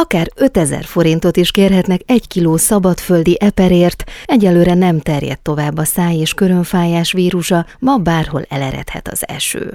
Akár 5000 forintot is kérhetnek 1 kiló szabadföldi eperért, egyelőre nem terjedt tovább a száj- és körömfájás vírusa, ma bárhol eleredhet az eső.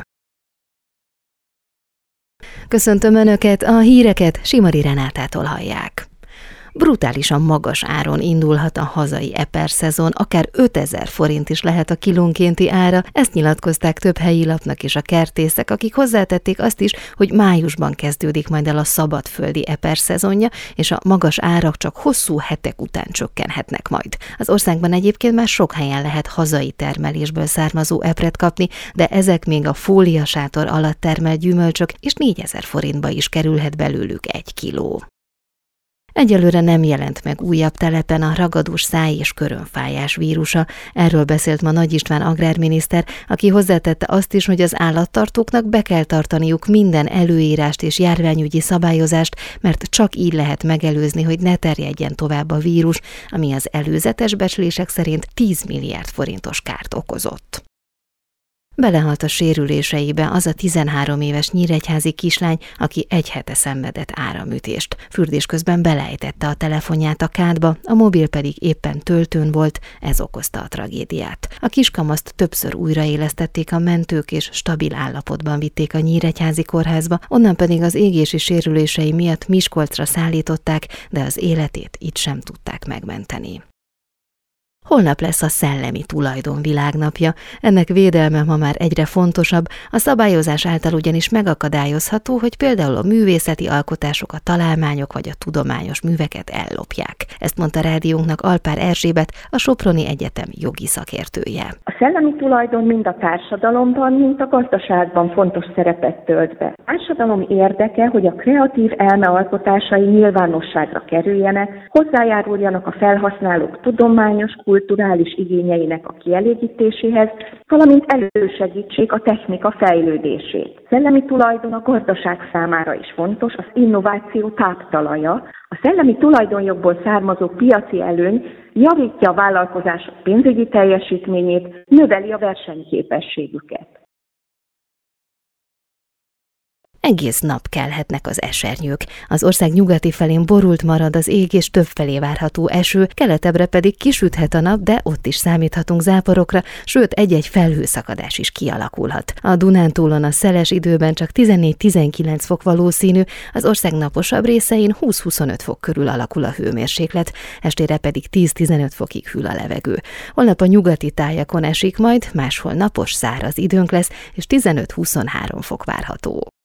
Köszöntöm Önöket, a híreket Simari Renátától hallják. Brutálisan magas áron indulhat a hazai eperszezon, akár 5000 forint is lehet a kilónkénti ára, ezt nyilatkozták több helyi lapnak is a kertészek, akik hozzátették azt is, hogy májusban kezdődik majd el a szabadföldi eperszezonja, és a magas árak csak hosszú hetek után csökkenhetnek majd. Az országban egyébként már sok helyen lehet hazai termelésből származó epret kapni, de ezek még a fóliasátor alatt termelt gyümölcsök, és 4000 forintba is kerülhet belőlük 1 kiló. Egyelőre nem jelent meg újabb telepen a ragadós száj- és körömfájás vírusa. Erről beszélt ma Nagy István agrárminiszter, aki hozzátette azt is, hogy az állattartóknak be kell tartaniuk minden előírást és járványügyi szabályozást, mert csak így lehet megelőzni, hogy ne terjedjen tovább a vírus, ami az előzetes becslések szerint 10 milliárd forintos kárt okozott. Belehalt a sérüléseibe az a 13 éves nyíregyházi kislány, aki 1 hete szenvedett áramütést. Fürdés közben beleejtette a telefonját a kádba, a mobil pedig éppen töltőn volt, ez okozta a tragédiát. A kiskamaszt többször újraélesztették a mentők, és stabil állapotban vitték a nyíregyházi kórházba, onnan pedig az égési sérülései miatt Miskolcra szállították, de az életét itt sem tudták megmenteni. Holnap lesz a Szellemi Tulajdon Világnapja. Ennek védelme ma már egyre fontosabb, a szabályozás által ugyanis megakadályozható, hogy például a művészeti alkotások, a találmányok vagy a tudományos műveket ellopják. Ezt mondta rádiónknak Alpár Erzsébet, a Soproni Egyetem jogi szakértője. A szellemi tulajdon mind a társadalomban, mind a gazdaságban fontos szerepet tölt be. A társadalom érdeke, hogy a kreatív elme alkotásai nyilvánosságra kerüljenek, hozzájáruljanak a felhasználók tudományos, kulturális igényeinek a kielégítéséhez, valamint elősegítsék a technika fejlődését. Szellemi tulajdon a gazdaság számára is fontos, az innováció táptalaja. A szellemi tulajdonjogból származó piaci előny javítja a vállalkozások pénzügyi teljesítményét, növeli a versenyképességüket. Egész nap kelhetnek az esernyők. Az ország nyugati felén borult marad az ég, és többfelé várható eső, keletebbre pedig kisüthet a nap, de ott is számíthatunk záporokra, sőt egy-egy felhőszakadás is kialakulhat. A Dunántúlon a szeles időben csak 14-19 fok valószínű, az ország naposabb részein 20-25 fok körül alakul a hőmérséklet, estére pedig 10-15 fokig hűl a levegő. Holnap a nyugati tájakon esik majd, máshol napos, száraz időnk lesz, és 15-23 fok várható.